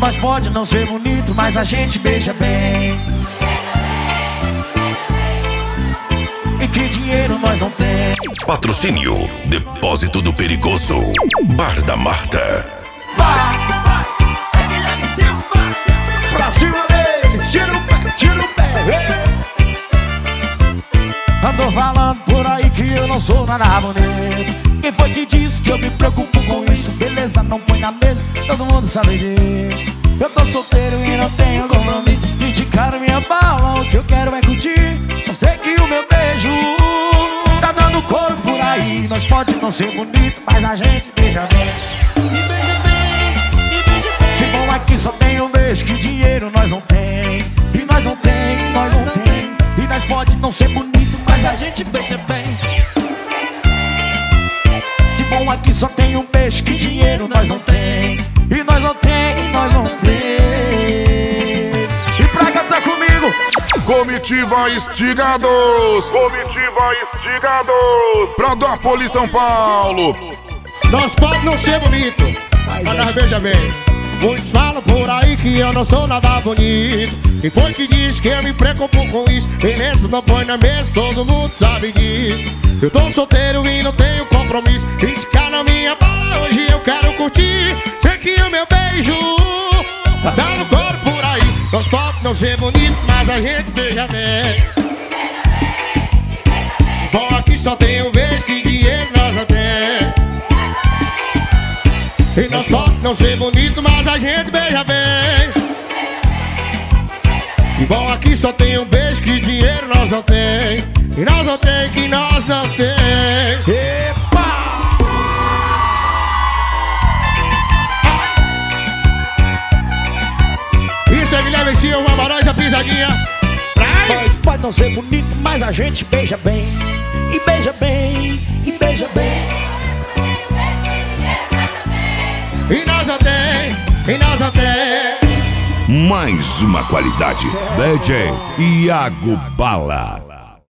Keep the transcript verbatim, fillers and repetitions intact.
Nós pode não ser bonito, mas a gente beija bem. E que dinheiro nós não tem. Patrocínio Depósito do Perigoso, Bar da Marta. Vai, vai, é Guilherme Silva. Pra cima deles, tira o pé, tira o pé. Andou falando por aí que eu não sou nada bonito. Quem foi que disse que eu me preocupo com isso? Beleza, não põe na mesa, todo mundo sabe disso. Eu tô solteiro e não tenho compromisso. Criticaram minha bala, o que eu quero é curtir. Só sei que o meu beijo tá dando cor por aí. Nós pode não ser bonito, mas a gente beija bem. Me beija bem, me beija bem. De bom aqui só tem um beijo, que dinheiro nós não tem. E nós não tem, e nós não tem. E nós pode não ser bonito, mas a gente beija bem. De bom aqui só tem um beijo, que dinheiro nós não tem. E nós não tem, e nós não tem. E pra cantar comigo, Comitiva Estigados, Comitiva Estigados, Prodópolis, São Paulo. Nós pode não ser bonito, mas nós beija bem. Muitos falam por aí que eu não sou nada bonito. Quem foi que disse que eu me preocupo com isso? Beleza, não põe na mesa, todo mundo sabe disso. Eu tô solteiro e não tenho compromisso. Criticar na minha bala, hoje eu quero curtir. Sei que o meu beijo tá dando cor por aí. Nós pode não ser bonito, mas a gente beija bem. Bom, aqui só tem um beijo, que dinheiro nós não tem. E nós pode não ser bonito, mas a gente beija bem. E bom, aqui só tem um beijo, que dinheiro nós não tem. E nós não tem, que nós não tem. epa! Isso é Guilherme Silva, Barões da Pisadinha. Trai! Nós pode não ser bonito, mas a gente beija bem. E beija bem, e beija bem. E nós não tem, e nós não tem. Mais uma qualidade. D J Iago Bala.